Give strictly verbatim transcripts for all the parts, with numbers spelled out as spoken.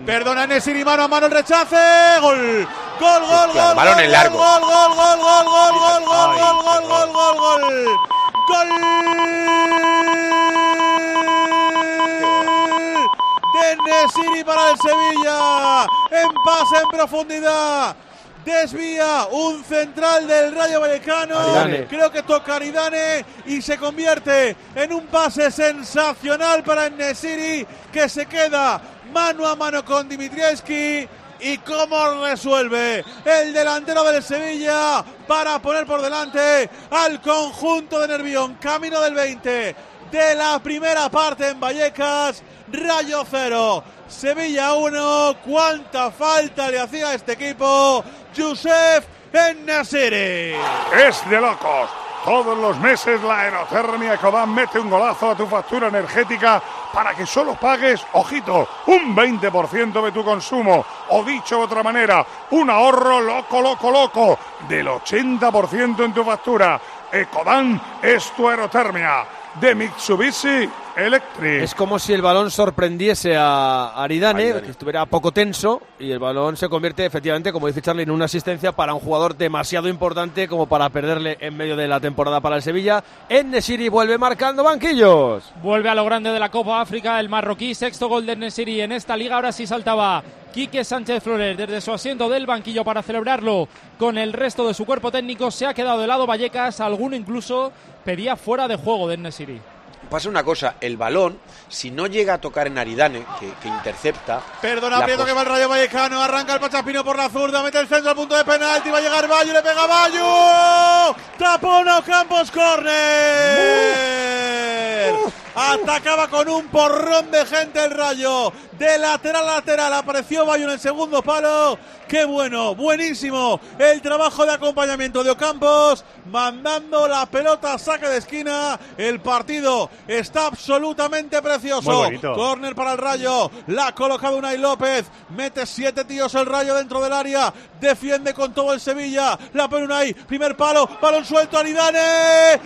Perdona Nesiri, mano a mano el rechace. Gol. Gol, gol, Hostia, gol. balón gol, en largo. Gol, gol, gol, gol, gol, gol, gol, Ay, gol, gol, gol, gol, gol. Gol de Nesiri para el Sevilla. En pase en profundidad. Desvía un central del Rayo Vallecano. Aridane. Creo que toca Aridane y se convierte en un pase sensacional para Nesiri, que se queda mano a mano con Dimitrievski. Y cómo resuelve el delantero del Sevilla para poner por delante al conjunto de Nervión. Camino del veinte de la primera parte en Vallecas. Rayo cero, Sevilla uno. Cuánta falta le hacía a este equipo Youssef En-Nesyri. Es de locos. Todos los meses la aerotermia Ecodan mete un golazo a tu factura energética para que solo pagues, ojito, un veinte por ciento de tu consumo. O dicho de otra manera, un ahorro loco, loco, loco del ochenta por ciento en tu factura. Ecodan es tu aerotermia. De Mitsubishi Electric. Es como si el balón sorprendiese a Aridane, Aridane. que estuviera poco tenso, y el balón se convierte efectivamente, como dice Charlie, en una asistencia para un jugador demasiado importante como para perderle en medio de la temporada para el Sevilla. En-Nesyri vuelve marcando banquillos. Vuelve a lo grande de la Copa África el marroquí, sexto gol de En-Nesyri en esta liga. Ahora sí saltaba Quique Sánchez Flores desde su asiento del banquillo para celebrarlo con el resto de su cuerpo técnico. Se ha quedado de lado Vallecas, alguno incluso pedía fuera de juego de En-Nesyri. Pasa una cosa, el balón, si no llega a tocar en Aridane, que, que intercepta... Perdona, la aprieto pos- que va el Rayo Vallecano. Arranca el Pachaspino por la zurda, mete el centro al punto de penalti. Va a llegar Bayo, le pega Bayo. Tapón a Campos, córner. Atacaba con un porrón de gente el Rayo. De lateral a lateral apareció Bayo en el segundo palo. Qué bueno, buenísimo el trabajo de acompañamiento de Ocampos, mandando la pelota a saque de esquina. El partido está absolutamente precioso. Muy bonito. Córner para el Rayo, la ha colocado Unai López, mete siete tíos el Rayo dentro del área, defiende con todo el Sevilla, la pone Unai, primer palo, balón suelto, Aridane,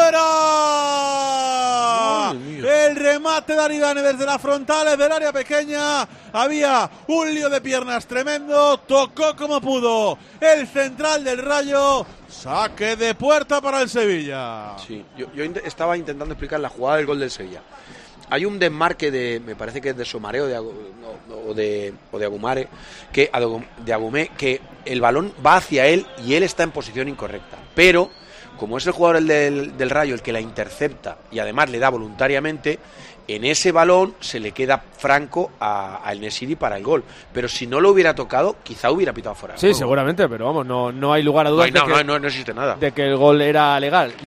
fuera. El remate de Aridane desde las frontales del área pequeña. Había un lío de piernas tremendo, tocó como pudo el central del Rayo. Saque de puerta para el Sevilla. Sí, yo, yo int- estaba intentando explicar la jugada del gol del Sevilla. Hay un desmarque de, me parece que es de Somaré o de, Agu- no, o de, o de Agumare, que, de Agumé, que el balón va hacia él y él está en posición incorrecta. Pero, como es el jugador el del, del Rayo el que la intercepta y además le da voluntariamente, en ese balón se le queda franco a, a En-Nesyri para el gol. Pero si no lo hubiera tocado, quizá hubiera pitado fuera. Sí, seguramente, pero vamos, no, no hay lugar a No, dudas hay, no, de, que, no, no, no existe nada. de que el gol era legal.